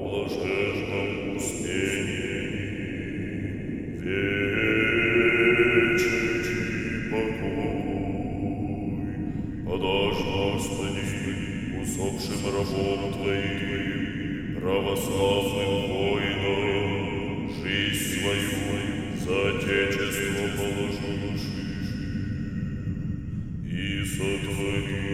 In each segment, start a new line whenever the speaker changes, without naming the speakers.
блаженном успении, вечный покой. Подашь, Господи, усопшим рабом Твоим, православным воинам, жизнь свою за Отечество положивши, и сотвори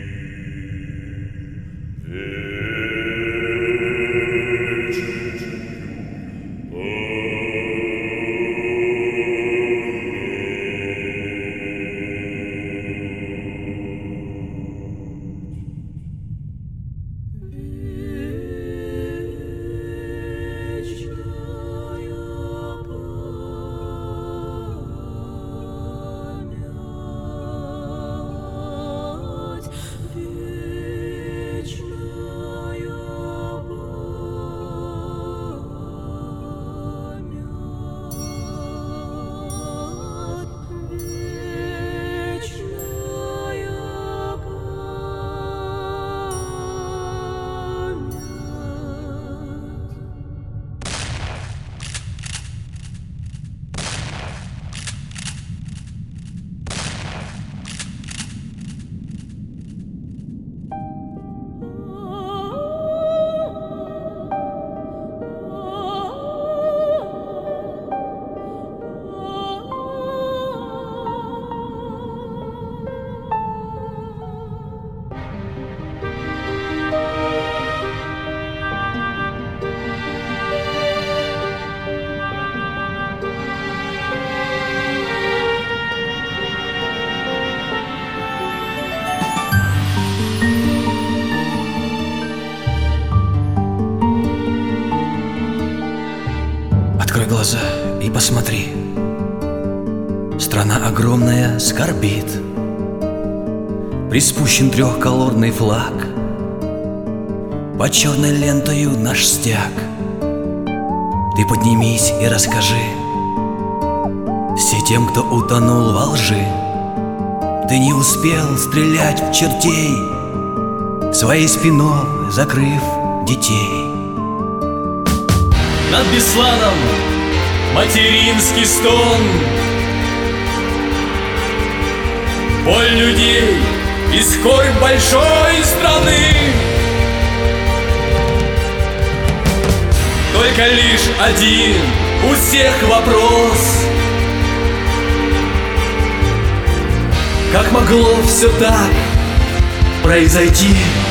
Открой глаза и посмотри. Страна огромная скорбит. Приспущен трехколорный флаг, под черной лентою наш стяг. Ты поднимись и расскажи все тем, кто утонул во лжи. Ты не успел стрелять в чертей, своей спиной закрыв детей.
Над Бесланом материнский стон, боль людей и скорбь большой страны. Только лишь один у всех вопрос: как могло все так произойти?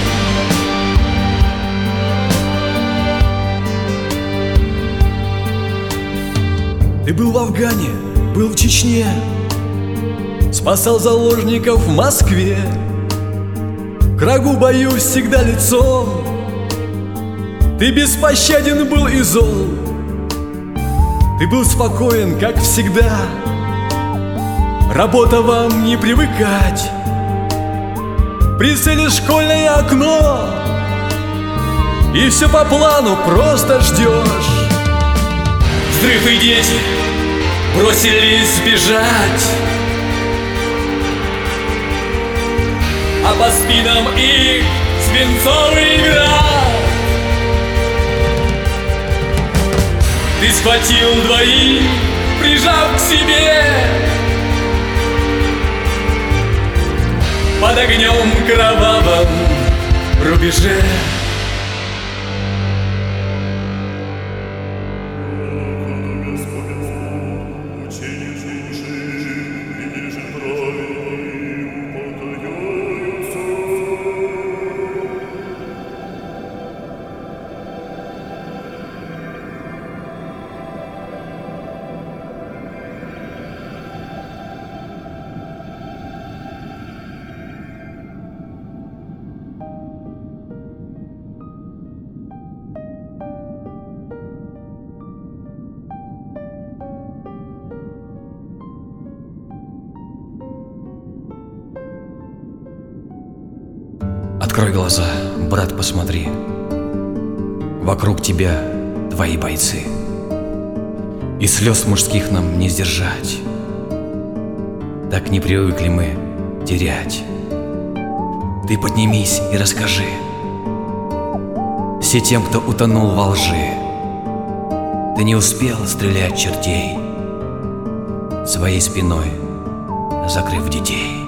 Ты был в Афгане, был в Чечне, спасал заложников в Москве. К врагу бою всегда лицом, ты беспощаден был и зол. Ты был спокоен, как всегда, работа вам не привыкать. Прицелишь школьное окно, и все по плану просто ждешь.
Взрыв и дети бросились бежать, а по спинам их свинцовый град. Ты схватил двоих, прижав к себе, под огнем кровавом рубеже.
Открой глаза, брат, посмотри. Вокруг тебя твои бойцы, и слез мужских нам не сдержать. Так не привыкли мы терять. Ты поднимись и расскажи все тем, кто утонул во лжи. Ты не успел стрелять чертей, своей спиной закрыв детей.